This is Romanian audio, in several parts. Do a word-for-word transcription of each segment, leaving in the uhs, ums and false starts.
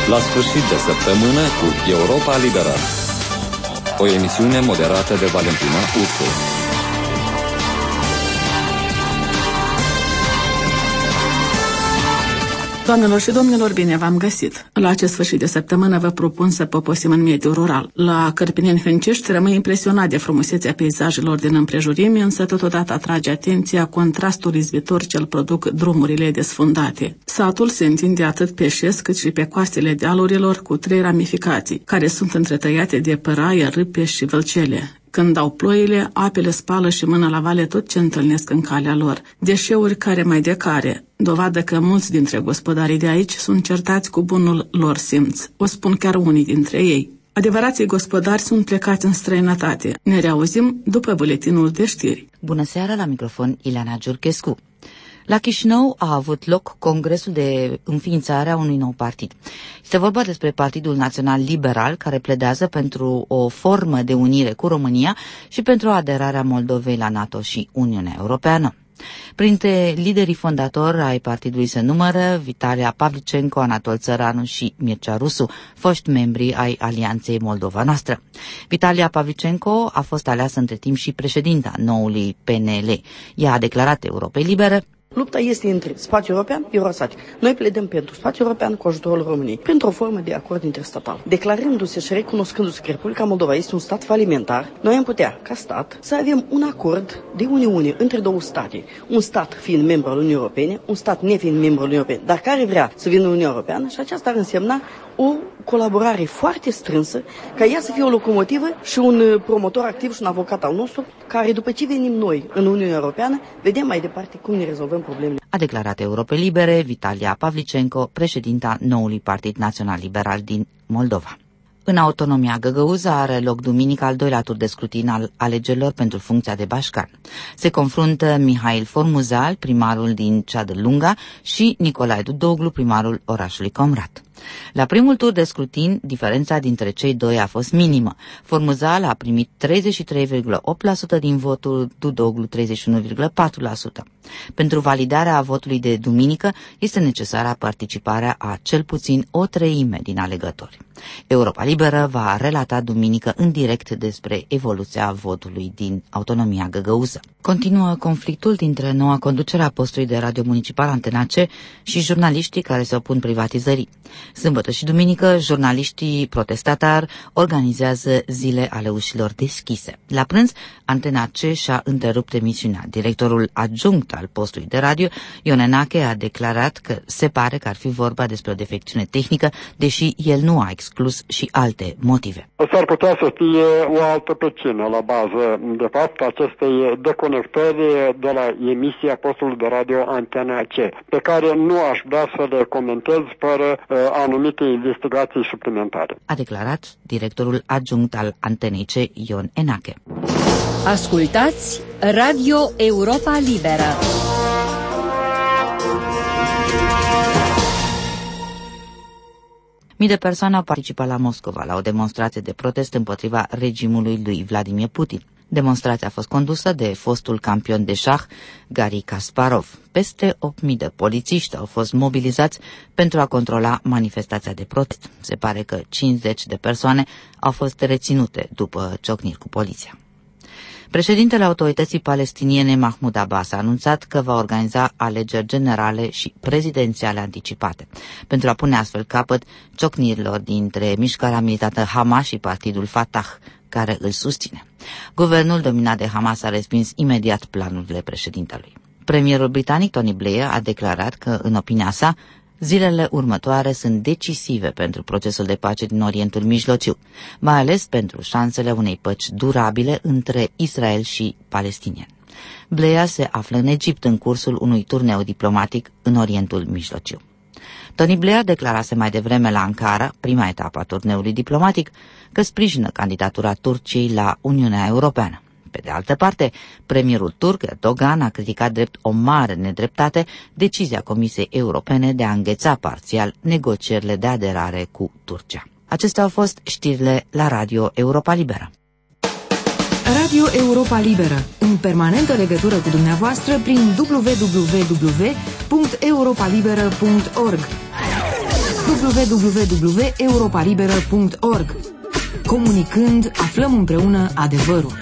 La sfârșit de săptămână cu Europa Liberă. O emisiune moderată de Valentina Ursu. Doamnelor și domnilor, bine v-am găsit! La acest sfârșit de săptămână vă propun să poposim în mediul rural. La Cărpineni-Hâncești rămâi impresionat de frumusețea peisajelor din împrejurimi, însă totodată atrage atenția contrastul izbitor ce îl produc drumurile desfundate. Satul se întinde atât pe șes cât și pe coastele dealurilor cu trei ramificații, care sunt întretăiate de păraie, râpe și vălcele. Când dau ploile, apele spală și mână la vale tot ce întâlnesc în calea lor. Deșeuri care mai de care, dovadă că mulți dintre gospodarii de aici sunt certați cu bunul lor simț. O spun chiar unii dintre ei. Adevărații gospodari sunt plecați în străinătate. Ne reauzim după buletinul de știri. Bună seara, la microfon Ileana Giurchescu. La Chișinău a avut loc congresul de înființare a unui nou partid. Este vorba despre Partidul Național Liberal, care pledează pentru o formă de unire cu România și pentru aderarea Moldovei la NATO și Uniunea Europeană. Printre liderii fondatori ai partidului se numără Vitalia Pavlicenko, Anatol Țăranu și Mircea Rusu, foști membri ai Alianței Moldova Noastră. Vitalia Pavlicenko a fost aleasă între timp și președinta noului P N L. Ea a declarat Europei Libere: lupta este între spațiul european și Eurosatic. Noi pledăm pentru spațiul european cu ajutorul României, printr-o formă de acord interstatal. Declarându-se și recunoscându-se că Republica Moldova este un stat falimentar, noi am putea, ca stat, să avem un acord de uniune între două state. Un stat fiind membru al Uniunii Europene, un stat nefiind membru al Uniunii Europene, dar care vrea să vină în Uniunea Europeană, și aceasta ar însemna o colaborare foarte strânsă, ca ea să fie o locomotivă și un promotor activ și un avocat al nostru, care după ce venim noi în Uniunea Europeană, vedem mai departe cum ne rezolvăm problemele. A declarat Europei Libere Vitalia Pavlicenko, președinta noului Partid Național Liberal din Moldova. În autonomia Găgăuză are loc duminică al doilea tur de scrutin al alegerilor pentru funcția de bașcan. Se confruntă Mihail Formuzal, primarul din Ceadă-Lunga, și Nicolae Dudoglu, primarul orașului Comrat. La primul tur de scrutin, diferența dintre cei doi a fost minimă. Formuzal a primit treizeci și trei virgulă opt la sută din votul, Dudoglu treizeci și unu virgulă patru la sută. Pentru validarea votului de duminică este necesară participarea a cel puțin o treime din alegători. Europa Liberă va relata duminică în direct despre evoluția votului din autonomia Găgăuză. Continuă conflictul dintre noua conducere a postului de radio municipal Antena C și jurnaliștii care se opun privatizării. Sâmbătă și duminică, jurnaliștii protestatari organizează zile ale ușilor deschise. La prânz, Antena C și-a întrerupt emisiunea. Directorul adjunct al postului de radio, Ion Enache, a declarat că se pare că ar fi vorba despre o defecțiune tehnică, deși el nu a exclus și alte motive. S-ar putea să fie o altă pricină la bază, de fapt, acestei deconectări de la emisia postului de radio Antena C, pe care nu aș vrea să le comentez fără uh, anumite investigații suplimentare. A declarat directorul adjunct al Antenei C, Ion Enache. Ascultați Radio Europa Liberă. Mii de persoane au participat la Moscova la o demonstrație de protest împotriva regimului lui Vladimir Putin. Demonstrația a fost condusă de fostul campion de șah, Garry Kasparov. Peste opt mii de polițiști au fost mobilizați pentru a controla manifestația de protest. Se pare că cincizeci de persoane au fost reținute după ciocniri cu poliția. Președintele Autorității Palestiniene Mahmoud Abbas a anunțat că va organiza alegeri generale și prezidențiale anticipate, pentru a pune astfel capăt ciocnirilor dintre mișcarea militantă Hamas și partidul Fatah, care îl susține. Guvernul dominat de Hamas a respins imediat planurile președintelui. Premierul britanic Tony Blair a declarat că, în opinia sa, zilele următoare sunt decisive pentru procesul de pace din Orientul Mijlociu, mai ales pentru șansele unei păci durabile între Israel și palestinieni. Blair se află în Egipt în cursul unui turneu diplomatic în Orientul Mijlociu. Tony Blair declarase mai devreme la Ankara, prima etapă a turneului diplomatic, că sprijină candidatura Turciei la Uniunea Europeană. Pe de altă parte, premierul turc Erdogan a criticat drept o mare nedreptate decizia Comisiei Europene de a îngheța parțial negocierile de aderare cu Turcia. Acestea au fost știrile la Radio Europa Liberă. Radio Europa Liberă, în permanentă legătură cu dumneavoastră prin w w w punct europa liberă punct org. w w w punct europa liberă punct org. Comunicând, aflăm împreună adevărul.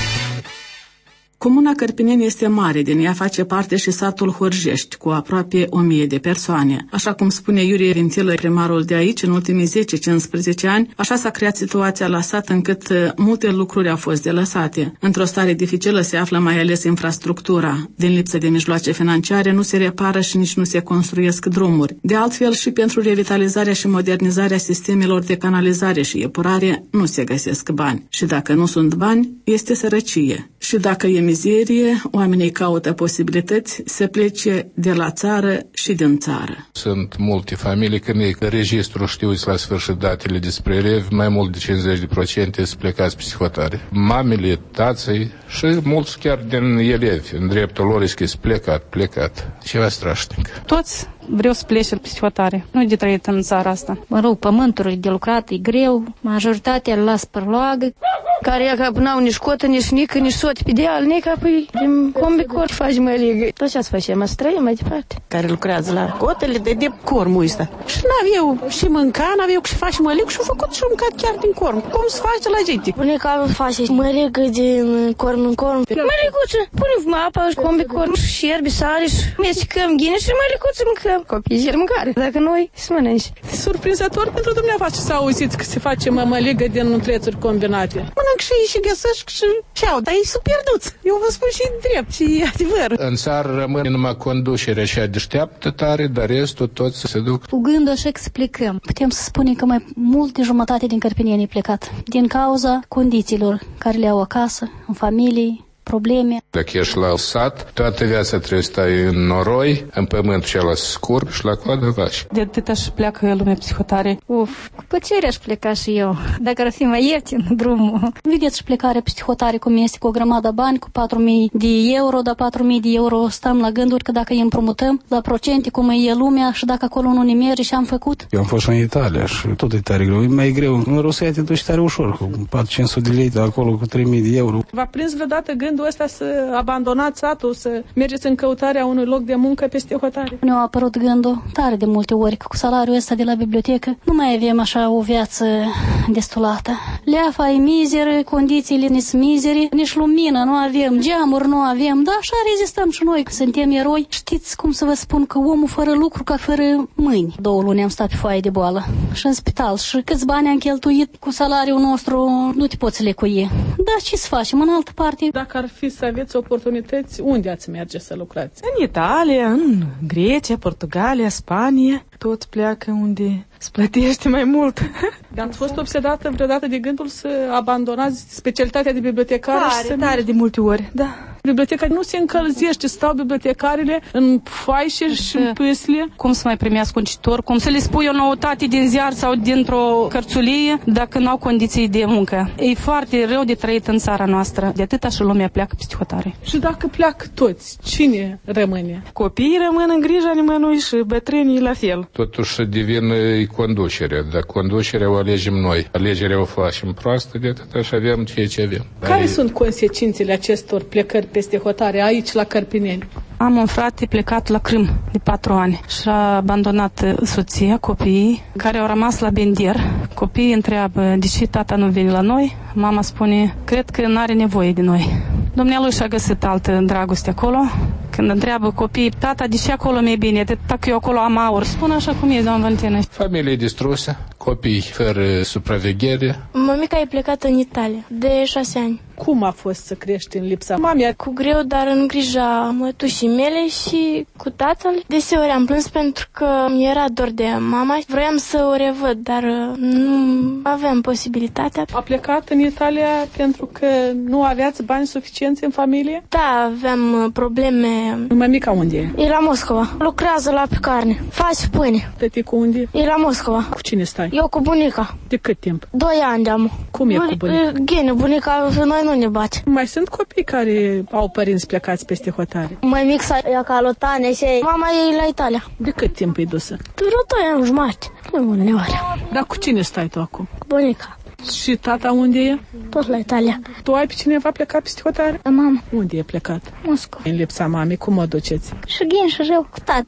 Comuna Cărpineni este mare, din ea face parte și satul Horjești, cu aproape o mie de persoane. Așa cum spune Iurie Vintilă, primarul de aici, în ultimii zece cincisprezece ani, așa s-a creat situația la sat încât multe lucruri au fost delăsate. Într-o stare dificilă se află mai ales infrastructura. Din lipsă de mijloace financiare nu se repară și nici nu se construiesc drumuri. De altfel, și pentru revitalizarea și modernizarea sistemelor de canalizare și epurare nu se găsesc bani. Și dacă nu sunt bani, este sărăcie. Și dacă e mizerie, oamenii caută posibilități să plece de la țară și din țară. Sunt multe familii, când e registrul știuți la sfârșit datele despre elevi, mai mult de cincizeci la sută sunt plecați psihotare. Mamele, tații și mulți chiar din elevi, în dreptul lor este plecat, plecat. Ceva strașnic. Toți vreau să plece psihotare. Nu de trăit în țara asta. Mă rog, pământul de lucrat e greu, majoritatea îl las părloagă. Care că n-au nici cotă, nici nică, nici soț pe deal, nică, păi, din combicor faci mă ligă. Tot ce-ați face, mă străie mai departe. Care lucrează la cotele de, de cormul ăsta. Și n-aveau și mânca, n-aveau și faci mălig și-au făcut și-au mâncat chiar din corm. Cum se face la gente? Bunica face măligă din corm în corm. Măliguță, pune apă, combicor, șerbi, sare și mestecăm ghine și măliguță mâncăm. Copiii cer mâncare, dacă noi să mănânci. Surprinzător pentru dumneavoastră să auziți că se face mămăligă din nutrețuri combinate. Mănânc și ei și găsesc și ceau, dar ei sunt pierduți. Eu vă spun și drept, și adevăr. În țară rămâne numai conducerea cea deșteaptă tare, dar restul toți se duc. Cu gândul așa explicăm. Putem să spunem că mai mult de jumătate din cărpineni e plecat. Din cauza condițiilor care le au acasă, în familie, probleme. Dacă ești la sat, toată viața trebuie să stai în noroi, în pământ cel scurb și la coadă vaci. De atât aș pleacă lumea psihotare. Uf, cu plăcere aș pleca și eu, dacă ar fi mai ieftin drumul. Vedeți și plecarea psihotare cum este, cu o grămadă bani, cu patru mii de euro, dar patru mii de euro stăm la gânduri că dacă îi împrumutăm la procente cum e lumea și dacă acolo nu ne merge și am făcut. Eu am fost în Italia și tot e tare greu. E mai greu. În Rusia te duci tare ușor, cu patru cinci sute de lei, acolo cu trei mii de euro. V-a prins vreodată gândul ăsta să abandonați satul, să mergeți în căutarea unui loc de muncă peste hotare? Ne-a apărut gândul tare de multe ori că cu salariul ăsta de la bibliotecă nu mai avem așa o viață destulată. Leafa e mizeră, condițiile ne sunt mizere, nici lumină nu avem, geamuri nu avem, dar așa rezistăm și noi, că suntem eroi. Știți cum să vă spun că omul fără lucru ca fără mâini. Două luni am stat pe foaie de boală și în spital și câți bani am cheltuit cu salariul nostru nu te poți lecui. Dar ce să facem în altă parte? Dacă ar fi să aveți oportunități, unde ați merge să lucrați? În Italia, în Grecia, Portugalia, Spania. Toți pleacă unde se plătește mai mult. Dar ați fost obsedată vreodată de gândul să abandonați specialitatea de bibliotecară? Tare, să... tare de multe ori, da. Biblioteca nu se încălzește, stau bibliotecarele în faișe și în pâsle. Cum să mai primească un citor? Cum să le spui o noutate din ziar sau dintr-o cărțulie dacă n-au condiții de muncă? E foarte rău de trăit în țara noastră. De atâta și lumea pleacă peste hotare. Și dacă pleacă toți, cine rămâne? Copiii rămân în grija nimănui și bătrânii la fel. Totuși devine conducerea. Dacă conducerea o alegem noi, alegerea o facem proastă, de atât așa avem ceea ce avem. Care Dar sunt consecințele acestor plecări peste hotare aici la Cărpineni? Am un frate plecat la Crâm de patru ani și a abandonat soția, copiii, care au rămas la Bender. Copiii întreabă de ce tata nu vine la noi. Mama spune, cred că n-are nevoie de noi. Dumnealui și-a găsit altă dragoste acolo. Când întreabă copiii, tata, de ce acolo mi-e bine? De dacă eu acolo am aur. Spune așa cum e, doamnă Valentina. familie distrusă, copii fără supraveghere. Mămica e plecată în Italia de șase ani. Cum a fost să crești în lipsa mamei? Cu greu, dar în grija mătușii mele și cu tatăl. Deseori am plâns pentru că mi era dor de mama. Vroiam să o revăd, dar nu aveam posibilitatea. A plecat în Italia pentru că nu aveați bani suficienți în familie? Da, aveam probleme. Mămica unde e? E la Moscova. Lucrează la picarne. Face pâine. Tăticul unde? E la Moscova. Cu cine stai? Eu cu bunica. De cât timp? Doi ani de-am. Cum e cu bunica? Gine, bunica noi nu ne bate. Mai sunt copii care au părinți plecați peste hotare? Mai mic să ia ca lotane și mama ei la Italia. De cât timp e dusă? Vreo doi ani jumătate. Nu uneori. Dar cu cine stai tu acum? Cu bunica. Și tata unde e? Tot la Italia. Tu ai pe cineva plecat peste hotare? La mama. Unde e plecat? Moscova. În lipsa mamei, cum o duceți? Și ghin și rău cu tată.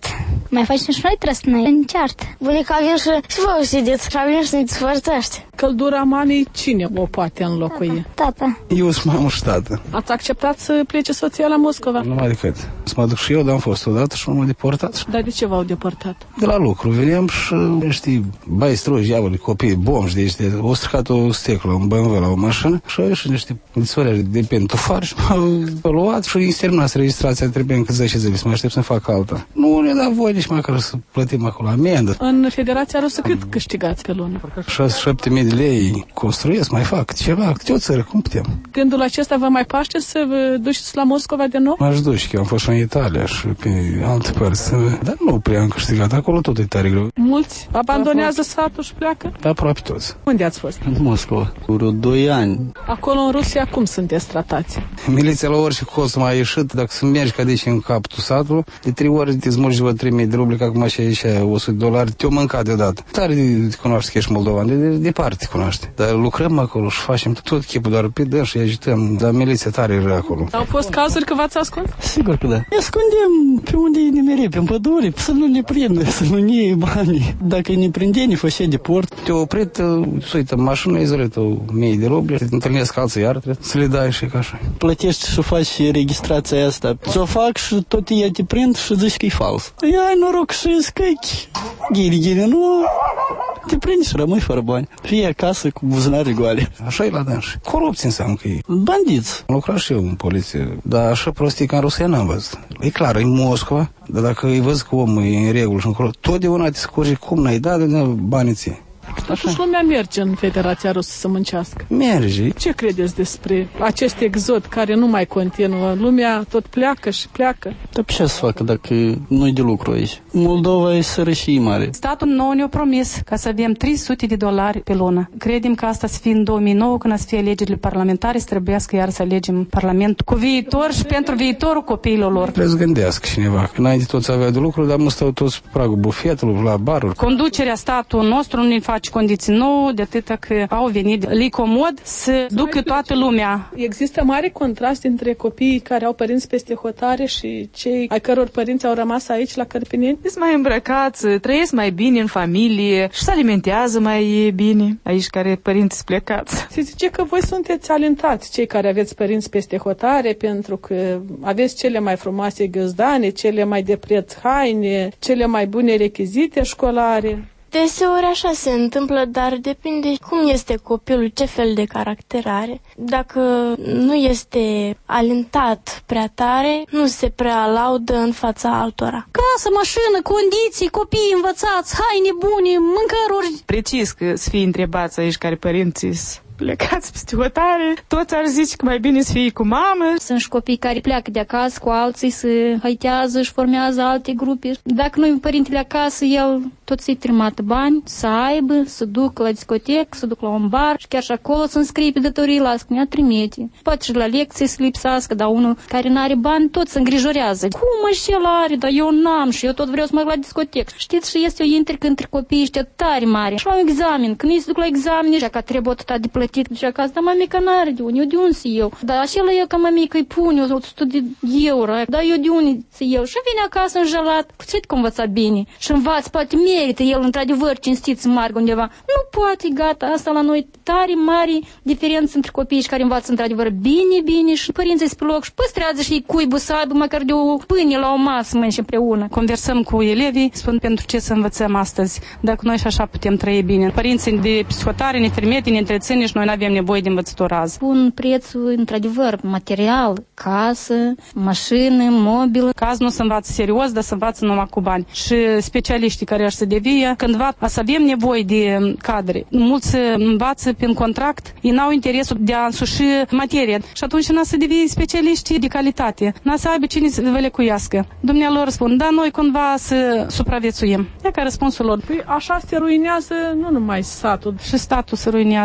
Mai faci și noi trebuie să ne înceartă. Bunica vine și, și vă știți, și vine și ne despărțește. Căldura mamei, cine o poate înlocui? Tata. Eu sunt mamă și tată. Ați acceptat să plece soția la Moscova? Nu mai decât. Să mă duc și eu, dar am fost odată și m-am deportat. Dar de ce v-au deportat? De la lucru. Veneam și, știi, bai stroși, diavoli, copii, bomși de aici. O stricat o sticlă, un B M W la o mașină și au ieșit niște polițioare de pentofari și m-au luat și exterminați registrația. Trebuie încă zece zile să mă aștept să fac alta. Nu ne da voi nici măcar să plătim acolo amendă. În Federația Rusă cât câștigați pe lună? șase șapte mii de lei construiesc, mai fac ceva, câte o țară, cum putem? Gândul acesta vă mai paște să vă duceți la Moscova de nou? M-aș duce, că am fost și în Italia și pe alte părți, dar nu prea am câștigat, acolo tot e tare greu. Mulți abandonează satul și pleacă? Aproape toți. Unde ați fost? În Moscova, vreo doi ani. Acolo în Rusia cum sunteți tratați? Miliția la orice cost m-a ieșit, dacă să mergi ca deci în capul satului, de trei ori te smulgi vă trei mii de rubli, că acum și aici o sută de dolari, te-o mâncat deodată. Tare de cunoaște că ești moldovan, de, de departe te cunoaște. Dar lucrăm acolo și facem tot chipul, doar pe dă și agităm, dar miliția tare era acolo. Au fost cazuri că v-ați ascuns? Sigur că da. Ne ascundem pe unde ne mereu, pe pădure, să nu ne prindă, să nu ne iei bani. Dacă ne prinde, ne făcea deport. Te-o oprit, se uită în mașină, îi zărit o mie de rubli, te întâlnesc alții iar, să le dai și ca așa. Plătești și faci registrația asta. Ți-o fac și tot ea te prind și zici că e fals. Ia ai noroc și scăchi. Ghiri, ghiri, nu... Te prinde și rămâi fără bani. Fie acasă cu buzunare goale. Așa e la dânsi. Corupție înseamnă că e. Bandiți. Am lucrat și eu în poliție, dar așa prostii ca în Rusia n-am văzut. E clar, e Moscova, dar dacă îi văd că omul e în regulă și încolo, totdeauna te scurge cum n-ai dat de banii ție. Totuși lumea merge în Federația Rusă să muncească. Merge. Ce credeți despre acest exod care nu mai continuă? Lumea tot pleacă și pleacă. Dar ce să facă dacă nu-i de lucru aici? Moldova e sărășie mare. Statul nou ne-a promis ca să avem trei sute de dolari pe lună. Credem că asta să fie în două mii nouă, când să fie alegerile parlamentare, să trebuiască iar să alegem Parlamentul cu viitor și pentru viitorul copiilor lor. Trebuie să gândească cineva. Înainte toți avea de lucru, dar mă stau toți pe pragul bufetului, la baruri. Conducerea statului nostru nu ne face condiții nouă, de atâta că au venit li comod să ducă toată lumea. Există mare contrast între copiii care au părinți peste hotare și cei ai căror părinți au rămas aici la Cărpineni? Sunt mai îmbrăcați, trăiesc mai bine în familie și se alimentează mai bine aici care părinți plecați. Se zice că voi sunteți alentați, cei care aveți părinți peste hotare, pentru că aveți cele mai frumoase găzdane, cele mai de preț haine, cele mai bune rechizite școlare. Deseori așa se întâmplă, dar depinde cum este copilul, ce fel de caracter are. Dacă nu este alentat prea tare, nu se prea laudă în fața altora. Casă, mașină, condiții, copii învățați, haine bune, mâncăruri. Precis că să fie întrebați aici care părinții plecați peste hotare, toți ar zice că mai bine să fie cu mamă. Sunt și copii care pleacă de acasă cu alții, se haitează și formează alte grupe. Dacă nu e părintele acasă, el tot să-i trimată bani, să aibă, să ducă la discotecă, să ducă la un bar și chiar și acolo să înscrie pe datorii, lasă că ne-a trimite. Poate și la lecții să lipsească, dar unul care n-are bani tot se îngrijorează. Cum și el are, dar eu n-am și eu tot vreau să mă duc la discotecă. Știți, și este o intrică între copiii ăștia tare mare. Și la un examen, când ei se duc la examene, și că trebuie tot de plătit, și acasă, dar mamica n-are de unde, eu de unde să iau? Dar așa el ca mamica îi pune o sută de euro, dar eu de unde să iau? Și vine acasă înjelat, știți că învăța bine și învață, poate merită el într-adevăr cinstit să meargă undeva. Nu poate, gata, asta la noi tare mari diferență între copiii care învață într-adevăr bine, bine și părinții pe loc și păstrează și cuibul să aibă măcar de o pâine la o masă mânci împreună. Conversăm cu elevii, spun pentru ce să învățăm astăzi, dacă noi și așa putem trăi bine. Părinții de psihotare ne trimite, ne întreține și noi nu avem nevoie de învățător azi. Pun prețul, într-adevăr, material, casă, mașină, mobilă. Caz nu se învață serios, dar se învață numai cu bani. Și specialiștii care aș să devie, cândva să avem nevoie de cadre. Mulți învață prin contract, ei n-au interesul de a însuși materie. Și atunci n-a să devie specialiști de calitate. N-a să aibă cine să vă lecuiască. Dumnealor spun, da, noi cândva să supraviețuim. E ca răspunsul lor. Păi așa se ruinează nu numai satul. Și statul se ruinează.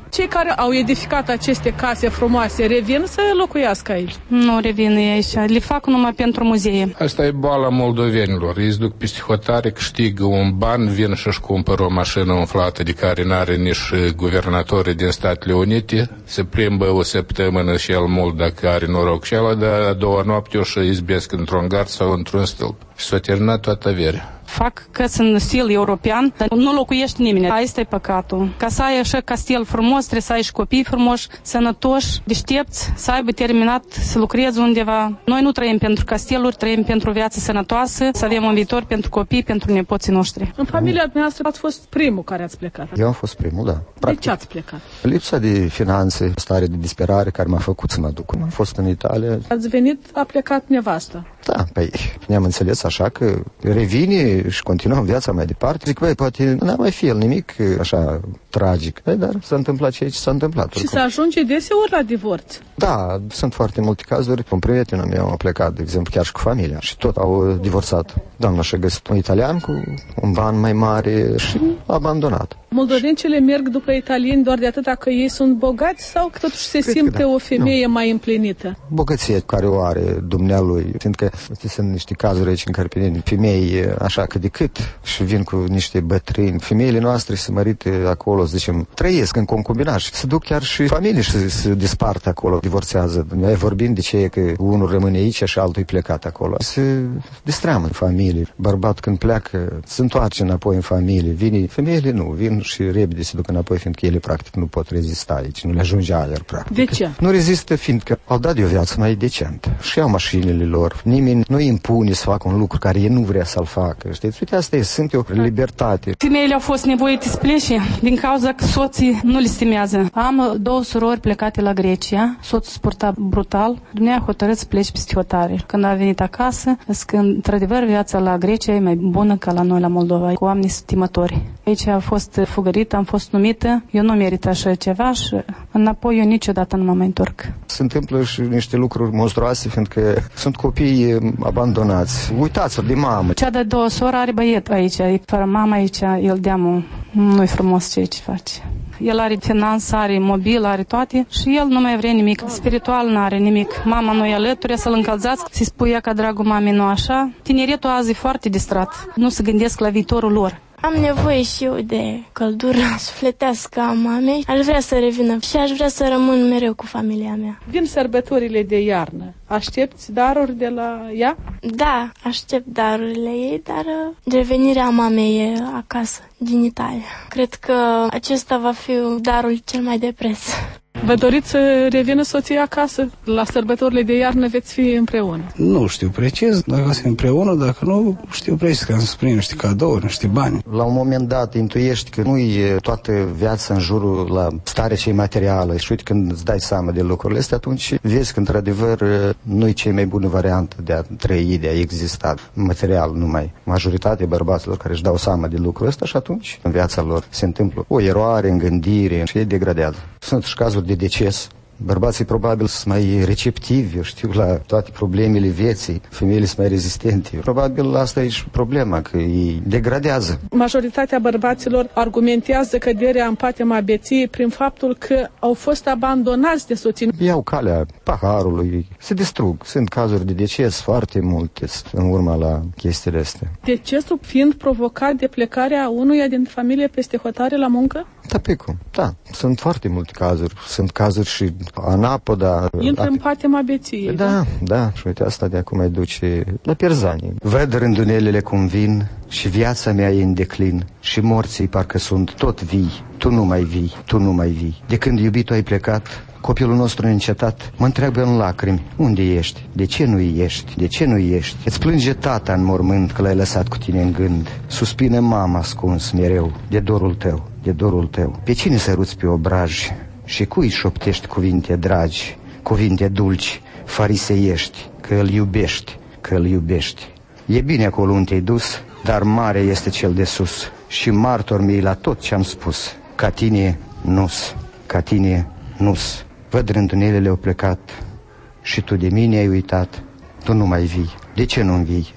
Cei care au edificat aceste case frumoase revin să locuiască aici? Nu revin ei aici, le fac numai pentru muzee. Asta e boala moldovenilor. Ei se duc peste hotare, câștigă un ban, vin și-și cumpără o mașină umflată de care n-are nici guvernatorii din Statele Unite, se plimbă o săptămână și el mult dacă are noroc și el, dar a doua noapte o să izbesc într-un gard sau într-un stâlp. Și s-a terminat toată averea. Fac căți în stil european, dar nu locuiește nimeni. Asta e păcatul. Ca să ai așa castel frumos, trebuie să ai și copii frumoși, sănătoși, deștepți, să aibă terminat să lucreze undeva. Noi nu trăim pentru casteluri, trăim pentru viață sănătoasă, să avem un viitor pentru copii, pentru nepoții noștri. În familia dumneavoastră ați fost primul care ați plecat? Eu am fost primul, da. Practic. De ce ați plecat? Lipsa de finanțe, stare de disperare care m-a făcut să mă duc. Am fost în Italia. Ați venit, a plecat nevastă. Da, păi ne-am înțeles așa că revine și continuăm viața mai departe. Zic, băi, poate n-a mai fi el nimic așa tragic, băi, dar s-a întâmplat ceea ce s-a întâmplat. Și se ajunge deseori la divorț. Da, sunt foarte multe cazuri. Un prieten meu a plecat, de exemplu, chiar și cu familia și tot au divorțat. Doamna și-a găsit un italian cu un ban mai mare și a abandonat. Moldovencele merg după italieni doar de atâta că ei sunt bogați sau că totuși se Cred simte da. o femeie nu. mai împlinită? Bogăție care o are dumnealui, fiindcă sunt niște cazuri aici în Carpineni, femei așa cât de cât și vin cu niște bătrâni. Femeile noastre se mărite acolo, zicem, trăiesc în concubinaj și se duc chiar și familii și se dispart acolo, divorțează. Noi vorbim de ce că unul rămâne aici și altul e plecat acolo. Se distreamă în familie. Bărbat când pleacă, se întoarce înapoi în familie. Vine, femeile nu, vin și repede se duc înapoi, fiindcă ele practic nu pot rezista aici, nu le ajunge aer practic. De ce? Nu rezistă fiindcă au dat de o viață mai decentă și au mașinile lor. Nimeni nu îi impune să facă un lucru care ei nu vrea să-l facă. Știți? Uite, asta e, sunt o libertate. Femeile au fost nevoite să plece din cauza că soții nu le stimează. Am două surori plecate la Grecia, soțul sporta brutal, dumneavoastră a hotărât să plece peste hotare. Când a venit acasă, că într-adevăr viața la Grecia e mai bună ca la noi la Moldova, cu oameni stimători. Aici a fost fugărită, am fost numită, eu nu merit așa ceva și înapoi eu niciodată nu mă mai întorc. Se întâmplă și niște lucruri monstruoase, fiindcă sunt copii abandonați. Uitați-vă de mamă. Cea de două soră are băiet aici, e fără mama aici, el deamă, nu-i frumos ceea ce face. El are finanță, are mobil, are toate și el nu mai vrea nimic. Spiritual nu are nimic. Mama nu e alături, să-l încălzați, să-i spui ca dragul mamei, nu așa. Tineretul azi e foarte distrat. Nu se gândesc la viitorul lor. Am nevoie și eu de căldură sufletească a mamei. Aș vrea să revină și aș vrea să rămân mereu cu familia mea. Vin sărbătorile de iarnă. Aștepți daruri de la ea? Da, aștept darurile ei, dar revenirea mamei e acasă, din Italia. Cred că acesta va fi darul cel mai de preț. Vă doriți să revină soția acasă? La sărbătorile de iarnă veți fi împreună? Nu știu precis dacă o să fim împreună, dacă nu știu precis că am să primim niște cadouri, niște bani. La un moment dat intuiești că nu e toată viața în jurul la starea cei materială și uite când îți dai seama de lucrurile astea, atunci vezi că într-adevăr nu e cea mai bună variantă de a trăi, de a exista material numai. Majoritatea bărbaților care își dau seama de lucrul ăsta și atunci în viața lor se întâmplă o eroare în gândire și ei degradează. Sunt și cazuri de deces. Bărbații probabil sunt mai receptivi, eu știu, la toate problemele vieții, femeile sunt mai rezistente. Probabil asta e și problema, că îi degradează. Majoritatea bărbaților argumentează căderea în patima beției prin faptul că au fost abandonați de soții. Iau calea paharului, se distrug. Sunt cazuri de deces foarte multe în urma la chestiile astea. Decesul fiind provocat de plecarea unuia din familie peste hotare la muncă? Da, picu. Da, sunt foarte multe cazuri. Sunt cazuri și anapoda. Intră în patima beției. Da, da, da. Și uite, asta de acum mai duce la pierzanie. Văd rândunelele cum vin și viața mea e în declin și morții parcă sunt tot vii. Tu nu mai vii, tu nu mai vii. De când iubitul ai plecat, copilul nostru neîncetat mă întreabă în lacrimi, unde ești? De ce nu ești? De ce nu ești? Îți plânge tata în mormânt că l-ai lăsat cu tine în gând. Suspină mama ascuns mereu de dorul tău, de dorul tău. Pe cine săruți pe obraj și cui șoptești cuvinte dragi, cuvinte dulci, fariseiești, că îl iubești, că îl iubești. E bine acolo unde te-ai dus, dar mare este cel de sus și martor mi-i la tot ce-am spus. Ca tine nu-s, ca tine nu-s. Văd rândunelele au plecat și tu de mine ai uitat. Tu nu mai vii. De ce nu învii?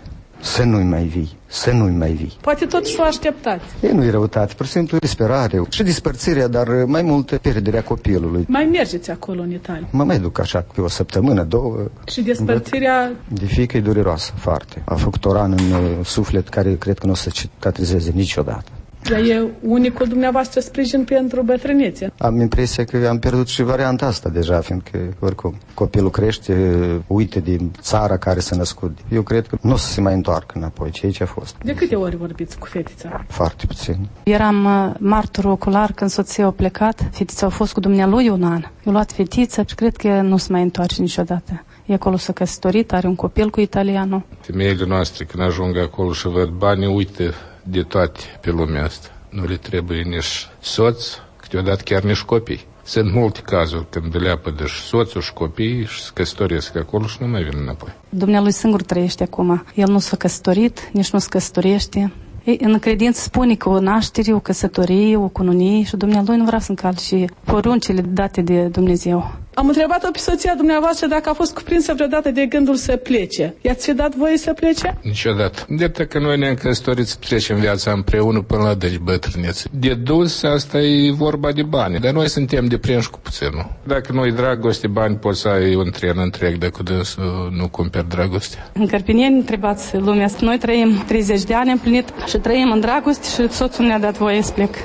să nu-i mai vii, să nu-i mai vii. Poate totuși o așteptați. E nu-i răutate, pur și simplu disperare și dispărțirea, dar mai mult pierderea copilului. Mai mergeți acolo în Italia? Mă mai duc așa pe o săptămână, două. Și despărțirea? De fiică e dureroasă, foarte. A făcut o rană în uh, suflet care cred că nu o să cicatrizeze niciodată. Dar e unicul dumneavoastră sprijin pentru bătrânețe. Am impresia că am pierdut și varianta asta deja, fiindcă, oricum, copilul crește, uite din țara care s-a născut. Eu cred că nu o să se mai întoarcă înapoi, ce aici a fost. De câte ori vorbiți cu fetița? Foarte puțin. Eram martor ocular când soția a plecat. Fetița a fost cu dumnealui un an. Eu luat fetița și cred că nu se mai întoarce niciodată. E acolo s-a căsătorit, are un copil cu italianul. Femeile noastre, când ajung acolo și văd bani, uite de toate pe lumea asta. Nu le trebuie nici soț, câteodată chiar nici copii. Sunt multe cazuri când le apădă și soțul și copiii și se căsătoresc acolo și nu mai vin înapoi. Dumnealui singur trăiește acum. El nu s-a căsătorit, nici nu se căsătorește. Ei, în credință spune că o naștere, o căsătorie, o cununie și dumnealui nu vrea să încalce poruncile date de Dumnezeu. Am întrebat-o pe soția dumneavoastră dacă a fost cuprinsă vreodată de gândul să plece. I-ați fi dat voie să plece? Niciodată. De că noi ne-am căsătorit să trecem viața împreună până la deci bătrânețe. De dus, asta e vorba de bani. Dar noi suntem deprinși cu puținul. Dacă nu-i dragoste, bani poți să ai un tren întreg, dacă de să nu cumperi dragoste. În Cărpineni întrebați lumea. Noi trăim treizeci de ani împlinit și trăim în dragoste și soțul ne-a dat voie să plec.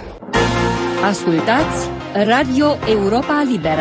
Ascultați Radio Europa Liberă.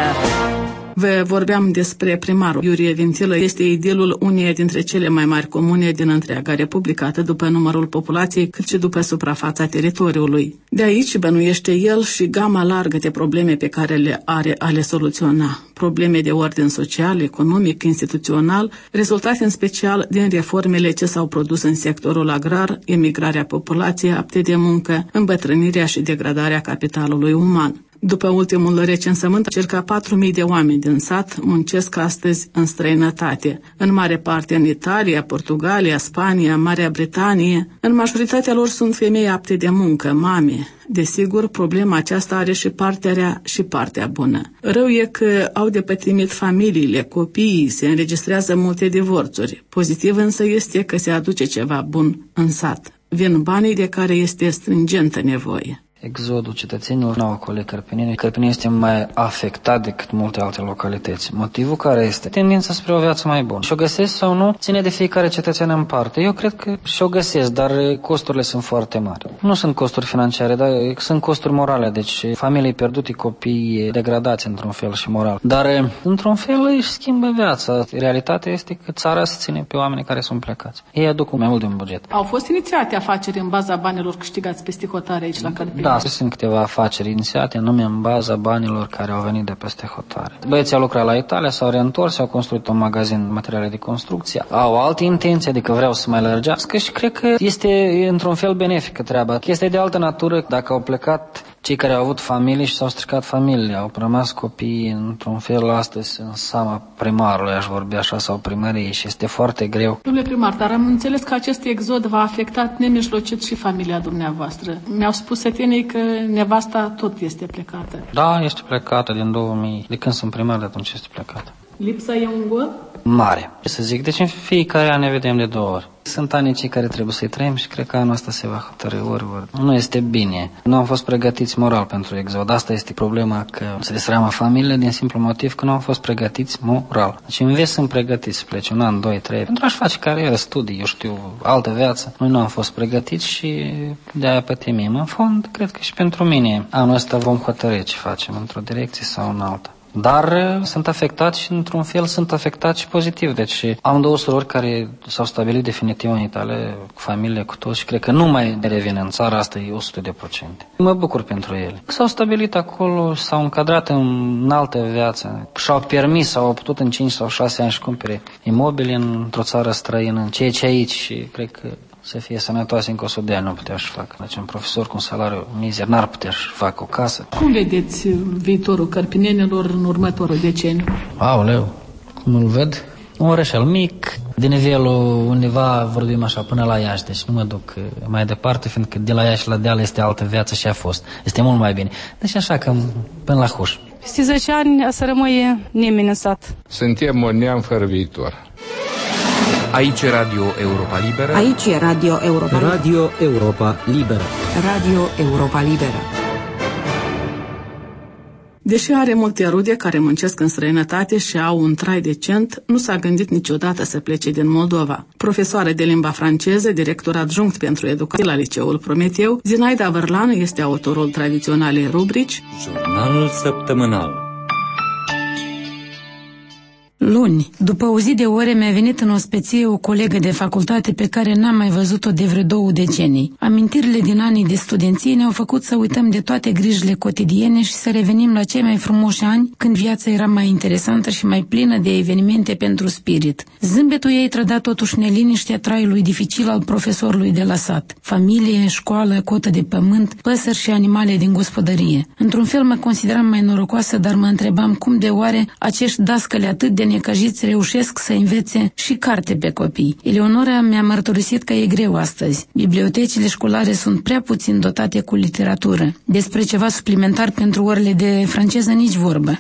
Vă vorbeam despre primarul Iurie Vințilă. Este idilul uneia dintre cele mai mari comune din întreaga Republică, atât după numărul populației, cât și după suprafața teritoriului. De aici bănuiește el și gama largă de probleme pe care le are a le soluționa. Probleme de ordin social, economic, instituțional, rezultate în special din reformele ce s-au produs în sectorul agrar, emigrarea populației apte de muncă, îmbătrânirea și degradarea capitalului uman. După ultimul recensământ, circa patru mii de oameni din sat muncesc astăzi în străinătate, în mare parte în Italia, Portugalia, Spania, Marea Britanie. În majoritatea lor sunt femei apte de muncă, mame. Desigur, problema aceasta are și partea rea și partea bună. Rău e că au de pătimit familiile, copiii, se înregistrează multe divorțuri. Pozitiv însă este că se aduce ceva bun în sat. Vin banii de care este stringentă nevoie. Exodul cetățenilor nou acolo Cărpineni. Cărpineni este mai afectat decât multe alte localități. Motivul care este? Tendința spre o viață mai bună. Și-o găsesc sau nu, ține de fiecare cetățean în parte. Eu cred că și-o găsesc, dar costurile sunt foarte mari. Nu sunt costuri financiare, dar sunt costuri morale. Deci familii pierdute, copii degradați într-un fel și moral. Dar într-un fel își schimbă viața. Realitatea este că țara se ține pe oamenii care sunt plecați. Ei aduc mai mult de un buget. Au fost inițiate afaceri în baza banilor câștigați peste hotare aici la Cărpineni? Da, sunt câteva afaceri inițiate, anume în baza banilor care au venit de peste hotare. Băieții au lucrat la Italia, s-au reîntors, au construit un magazin de materiale de construcție, au alte intenții, adică vreau să mai lărgească și cred că este într-un fel benefică treaba. Chestia de altă natură, dacă au plecat cei care au avut familii și s-au stricat familiile, au rămas copiii într-un fel astăzi în seama primarului, aș vorbi așa, sau primăriei și este foarte greu. Domnule primar, dar am înțeles că acest exod v-a afectat nemijlocit și familia dumneavoastră. Mi-au spus sătenii că nevasta tot este plecată. Da, este plecată din două mii, de când sunt primar de atunci este plecată. Lipsa e un gol? Mare. Ce să zic, deci în fiecare an ne vedem de două ori. Sunt anii cei care trebuie să-i trăim și cred că anul ăsta se va hotărî ori, ori. Nu este bine. Nu am fost pregătiți moral pentru exod. Asta este problema, că se destramă familiile din simplu motiv că nu am fost pregătiți moral. Deci în vest sunt pregătiți să plece un an, doi, trei, pentru a-și face carieră, studii, eu știu, altă viață. Noi nu am fost pregătiți și de-aia pătimim. În fond, cred că și pentru mine anul ăsta vom hotărî ce facem, într-o direcție sau în alta. Dar sunt afectați și într-un fel sunt afectați și pozitiv. Deci am două surori care s-au stabilit definitiv în Italia, cu familie, cu toți și cred că nu mai revin în țara asta, e o sută de procente. Mă bucur pentru ele. S-au stabilit acolo, s-au încadrat în altă viață și-au permis, s-au putut în cinci sau șase ani să cumpere imobili într-o țară străină, ceea ce aici și cred că să fie sănătoase încă o sută de ani nu putea să facă. Deci un profesor cu un salariu mizer n-ar putea să facă o casă. Cum vedeți viitorul cărpinenilor în următorul deceniu? Aoleu, cum îl ved? Un orășel mic, de nivelul undeva vorbim așa până la Iași, deci nu mă duc mai departe, fiindcă de la Iași la deal este altă viață și a fost. Este mult mai bine. Deci așa că până la Huș. Peste zece ani să rămâie nimeni în sat. Suntem un neam fără viitor. Aici e Radio Europa Liberă. Aici e Radio Europa Liberă. Radio Europa Liberă. Radio Europa Liberă. Deși are multe rude care muncesc în străinătate și au un trai decent, nu s-a gândit niciodată să plece din Moldova. Profesoară de limba franceză, director adjunct pentru educație la Liceul Prometeu, Zinaida Vărlan este autorul tradiționalei rubrici Jurnalul săptămânal. Luni, după o zi de ore, mi-a venit în ospeție o colegă de facultate pe care n-am mai văzut-o de vreo două decenii. Amintirile din anii de studenție ne-au făcut să uităm de toate grijile cotidiene și să revenim la cei mai frumoși ani, când viața era mai interesantă și mai plină de evenimente pentru spirit. Zâmbetul ei trăda totuși neliniștea traiului dificil al profesorului de la sat. Familie, școală, cotă de pământ, păsări și animale din gospodărie. Într-un fel mă consideram mai norocoasă, dar mă întrebam cum de oare acești dascăli atât de necăjiți reușesc să învețe și carte pe copii. Eleonora mi-a mărturisit că e greu astăzi. Bibliotecile școlare sunt prea puțin dotate cu literatură. Despre ceva suplimentar pentru orele de franceză nici vorbă.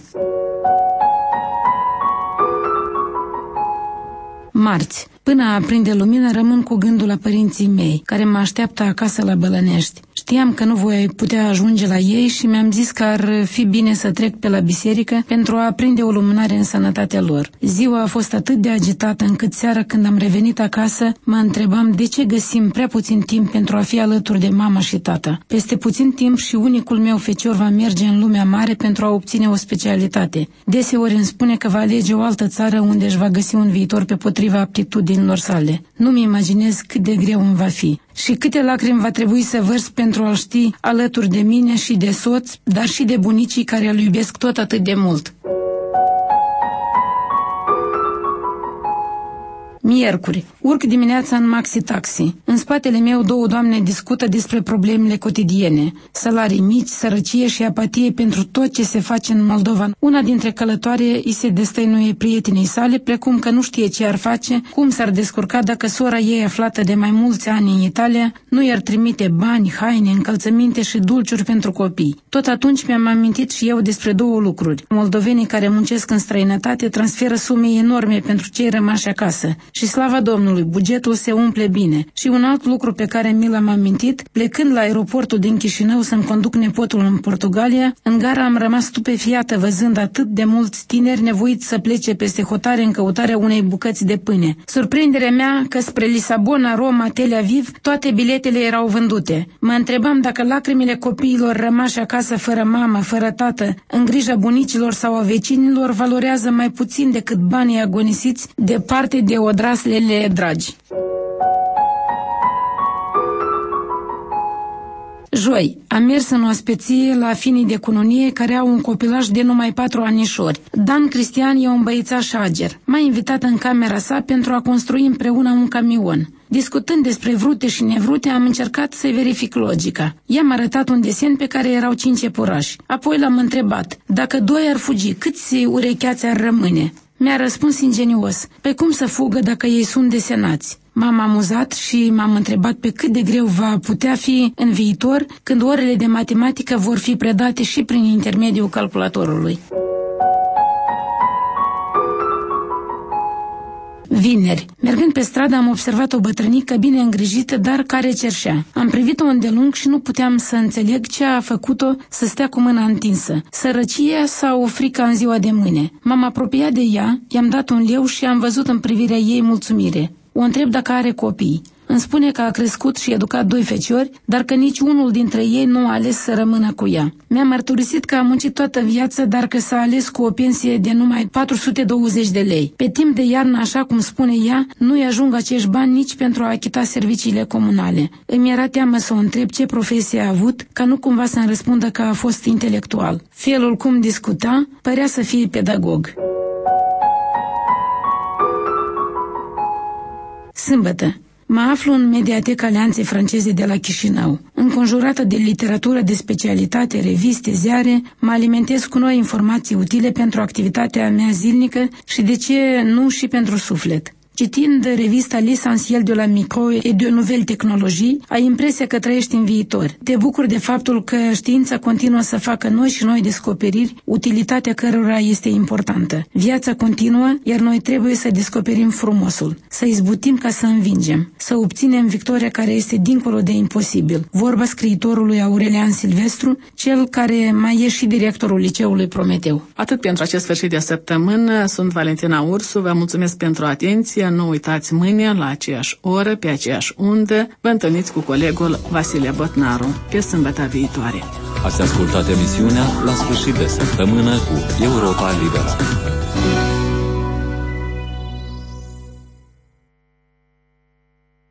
Marți. Până aprinde lumină, rămân cu gândul la părinții mei, care mă așteaptă acasă la Bălănești. Știam că nu voi putea ajunge la ei și mi-am zis că ar fi bine să trec pe la biserică pentru a aprinde o lumânare în sănătatea lor. Ziua a fost atât de agitată încât seara, când am revenit acasă, mă întrebam de ce găsim prea puțin timp pentru a fi alături de mama și tata. Peste puțin timp și unicul meu fecior va merge în lumea mare pentru a obține o specialitate. Deseori îmi spune că va alege o altă țară unde își va găsi un viitor pe potriva aptitudinilor sale. Nu-mi imaginez cât de greu îmi va fi și câte lacrimi va trebui să vărs pentru a-l ști alături de mine și de soț, dar și de bunicii care îl iubesc tot atât de mult. Miercuri. Urc dimineața în maxi-taxi. În spatele meu două doamne discută despre problemele cotidiene. Salarii mici, sărăcie și apatie pentru tot ce se face în Moldova. Una dintre călătoare îi se destăinuie prietenii sale, precum că nu știe ce ar face, cum s-ar descurca dacă sora ei, aflată de mai mulți ani în Italia, nu i-ar trimite bani, haine, încălțăminte și dulciuri pentru copii. Tot atunci mi-am amintit și eu despre două lucruri. Moldovenii care muncesc în străinătate transferă sume enorme pentru cei rămași acasă. Și slava Domnului, bugetul se umple bine. Și un alt lucru pe care mi l-am amintit, plecând la aeroportul din Chișinău să-mi conduc nepotul în Portugalia, în gara am rămas stupefiată văzând atât de mulți tineri nevoiți să plece peste hotare în căutarea unei bucăți de pâine. Surprinderea mea că spre Lisabona, Roma, Tel Aviv, toate biletele erau vândute. Mă întrebam dacă lacrimile copiilor rămași acasă fără mamă, fără tată, în grija bunicilor sau a vecinilor, valorează mai puțin decât banii agonisiți departe de odraslele dragi. Joi, am mers în oaspeție la finii de cununie care au un copilaj de numai patru anișori. Dan Cristian e un băițaș ager. M-a invitat în camera sa pentru a construi împreună un camion. Discutând despre vrute și nevrute, am încercat să-i verific logica. I-am arătat un desen pe care erau cinci iepurași. Apoi l-am întrebat, dacă doi ar fugi, câți urecheați ar rămâne? Mi-a răspuns ingenios, pe cum să fugă dacă ei sunt desenați? M-am amuzat și m-am întrebat pe cât de greu va putea fi în viitor când orele de matematică vor fi predate și prin intermediul calculatorului. Vineri. Mergând pe stradă am observat o bătrânică bine îngrijită, dar care cerșea. Am privit-o îndelung și nu puteam să înțeleg ce a făcut-o să stea cu mâna întinsă. Sărăcia sau frica în ziua de mâine. M-am apropiat de ea, i-am dat un leu și am văzut în privirea ei mulțumire. O întreb dacă are copii. Îmi spune că a crescut și educat doi feciori, dar că nici unul dintre ei nu a ales să rămână cu ea. Mi-a mărturisit că a muncit toată viața, dar că s-a ales cu o pensie de numai patru sute douăzeci de lei. Pe timp de iarnă, așa cum spune ea, nu-i ajung acești bani nici pentru a achita serviciile comunale. Îmi era teamă să o întreb ce profesie a avut, ca nu cumva să-mi răspundă că a fost intelectual. Felul cum discuta părea să fie pedagog. Sâmbătă. Mă aflu în Mediateca Alianței Franceze de la Chișinău. Înconjurată de literatură de specialitate, reviste, ziare, mă alimentez cu noi informații utile pentru activitatea mea zilnică și, de ce nu, și pentru suflet. Citind revista L'Essentiel de la Micro et de Nouvelles Technologies, ai impresia că trăiești în viitor. Te bucuri de faptul că știința continuă să facă noi și noi descoperiri, utilitatea cărora este importantă. Viața continuă, iar noi trebuie să descoperim frumosul, să izbutim ca să învingem, să obținem victoria care este dincolo de imposibil. Vorba scriitorului Aurelian Silvestru, cel care mai e și directorul Liceului Prometeu. Atât pentru acest sfârșit de săptămână. Sunt Valentina Ursu, vă mulțumesc pentru atenție. Nu uitați, mâine la aceeași oră, pe aceeași undă, vă întâlniți cu colegul Vasile Botnaru. Pe sâmbătă viitoare. Ați ascultat emisiunea La sfârșit de săptămână cu Europa Liberă.